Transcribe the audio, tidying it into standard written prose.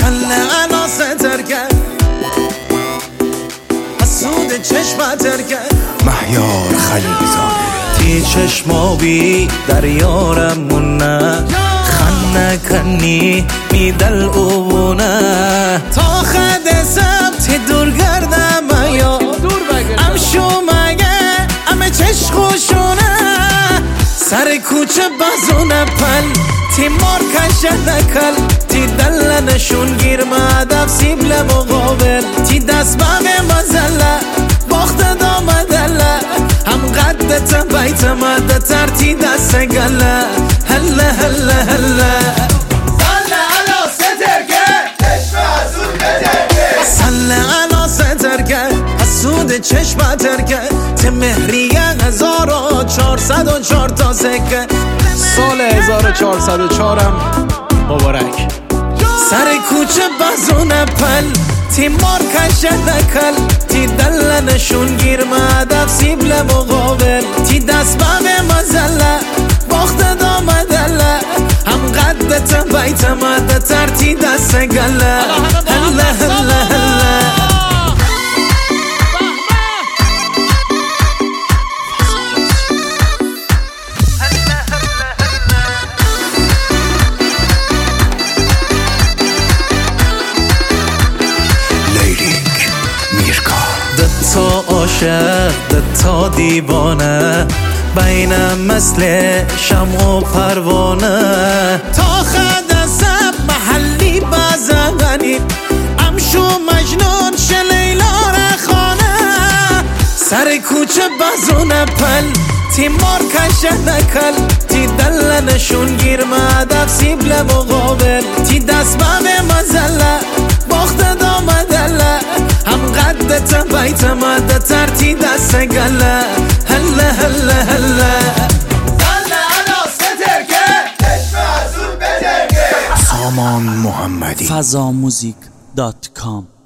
سله علا ستر کرد حسود چشمتر کرد مهیار خلیلزاده تی چشمابی در یارمونه خنه کنی میدل اوونه تا خد سبت دور گردم یا امشو مگه امه چشخوشونه سر کوچه بزونه پل تی مار کشه نکل تی دل نشون گیر مدف سیبل مقابل تی دست بغه مزله باخت دامدله هم قدت بیت مده ترتی دست گله هله هله هله سله علا ستر کرد چشم حسود بتر کرد سله علا ستر کرد حسود چشمتر کرد ته مهریه 1404 تا سکه سال 1404 هم مبارک. سر کوچه بزونه پل تی مار کشه نکل تی دل نشون گیر مدف سیبل مقابل تی دست بغه مزله باخت دامدله هم قدت بیت مده ترتی دست گله هله هله هله تا عاشق تا دیوانه بینم مثل شمع و پروانه تا خد سب محلی بزنی امشو مجنون شلیلا رخانه سر کوچه بزونه پل تی مار کشه نکل تی دل نشون گیر مدف سیبل مقابل تی دست بغه مزله باخت دامدله هم قدت بیت مده ترتی دست گله هله هله هله سله علا ستر کرد چشم حسود بتر کرد سامان محمدی fazamuzik.com